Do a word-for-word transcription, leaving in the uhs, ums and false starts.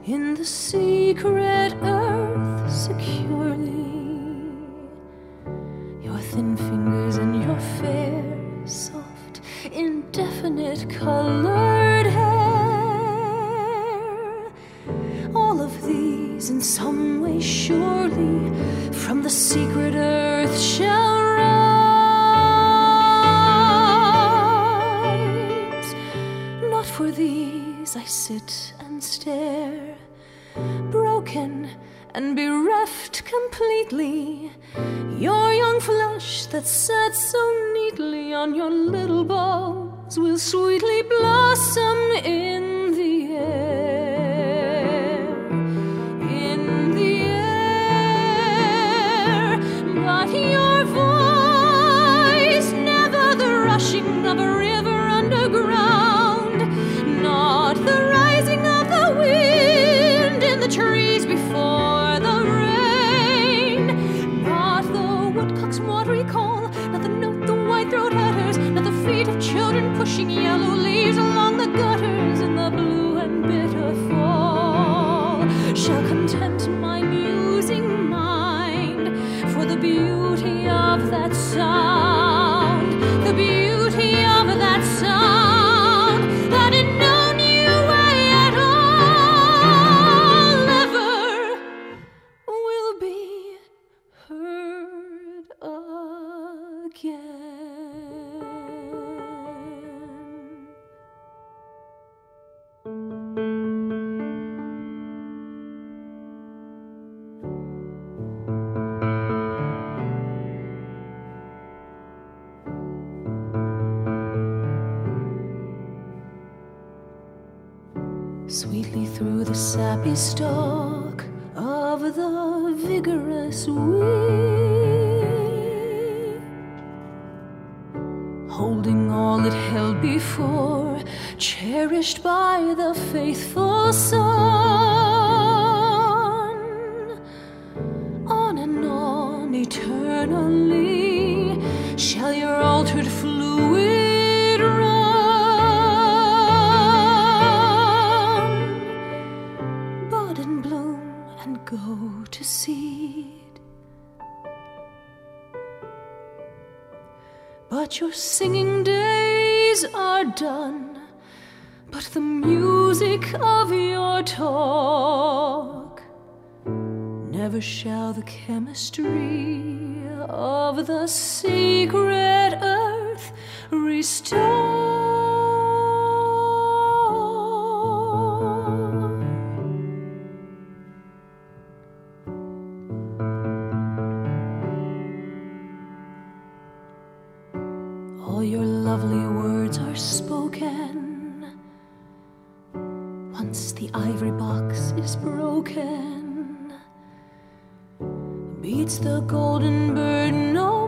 in the secret earth securely. Your thin fingers and your fair, soft, indefinite colored hair, all of these in some way surely from the secret earth shall rise. Not for these I sit and stare, broken and bereft completely. Your young flesh that sat so neatly on your little bones will sweetly blossom in the air, in the air. But your voice, never the rushing of a river underground, not the rising of the wind in the trees before the rain, not the woodcock's watery call, not the note the white-throat utters, not the feet of children pushing yellow leaves along the gutters in the blue and bitter fall, shall content my musing mind for the beauty of that sound, the beauty of that sound that in no new way at all ever will be heard again. Sweetly through the sappy stalk of the vigorous weed, holding all it held before, cherished by the faithful sun, on and on eternally shall your altered fluid run, bud and bloom and go to seed. But your singing days are done, but the music of your talk never shall the chemistry of the secret earth restore. All your lovely words are spoken, once the ivory box is broken, beats the golden bird no